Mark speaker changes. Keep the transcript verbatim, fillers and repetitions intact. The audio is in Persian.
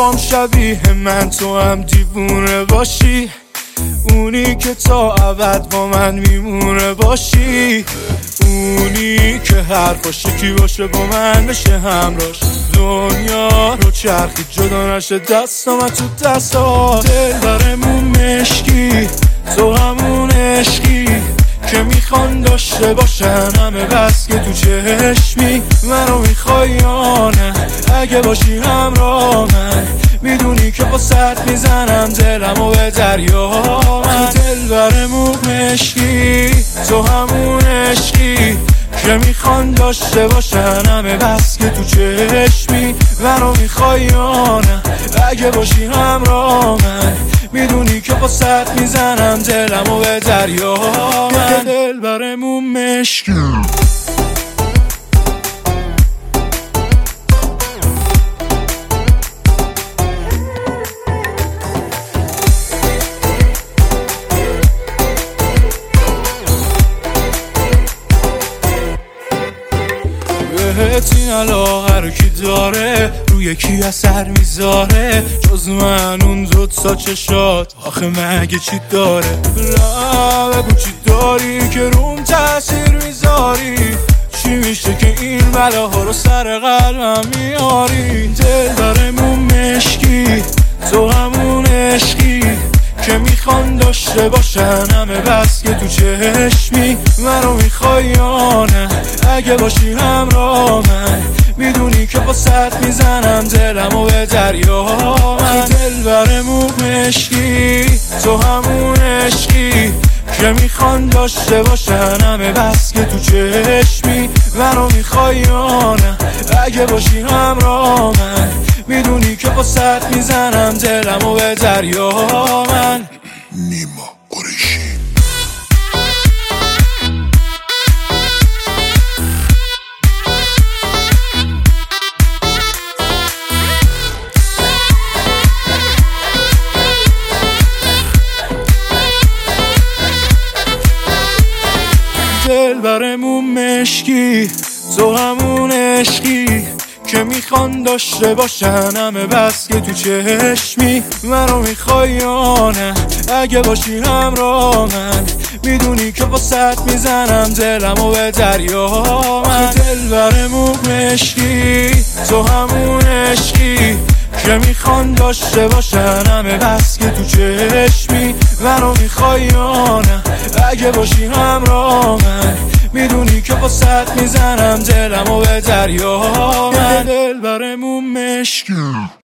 Speaker 1: میخوام شبیه من تو هم دیوونه باشی، اونی که تا ابد با من میمونه باشی، اونی که حرفاش یکی باشه با من بشه همراش، دنیا رو چرخی جدا نشه دستام تو دستات. دل داره مون مشکی، تو همون عشقی که میخوان داشته باشن همه، بس که تو چشمی منو میخوای یا نه؟ اگه باشی همراه من میدونی که با سرد میزنم دلمو به دریا. من دل برمون مشکی، تو همون عشقی که میخوان داشته باشن همه، بس که تو چشمی منو میخوای یا نه؟ اگه باشی همراه من میدونی که با سرد میزنم دلمو به دریا. من دل برمون مشکی. بهت این علاقه رو کی داره، روی کی اثر میذاره جز من اون دوتا چشات؟ آخه مگه چی داره؟ نه بگو چی داری که روم تاثیر میذاری؟ چی میشه که این بلاها رو سر قلبم میاری؟ دل برمون مشکی، تو همون عشقی که میخوان داشته باشن همه، بس که تو چشمی منو میخوای یا نه؟ اگه باشی همراه من میدونی که با سرد میزنم دلمو به دریا. من دل برمون مشکی، تو همون عشقی که میخوان داشته باشن همه، بس که تو چشمی منو میخوای یا نه؟ اگه باشی همراه من میدونی که با سرد میزنم دلمو به دریا. من
Speaker 2: نیما قریشی.
Speaker 1: دل برمون مشکی، تو همون عشقی که میخوان داشته باشن همه، بس که تو چشمی منو میخوای یا نه؟ اگه باشی همراه من میدونی که با سرد میزنم دلمو به دریا. من دل برمون مشکی، تو همون عشقی که میخوان داشته باشن همه، بس که تو چشمی منو میخوای یا نه؟ اگه باشی همراه من میدونی که با سرد میزنم دلمو به دریا. من دل برمون مشکی.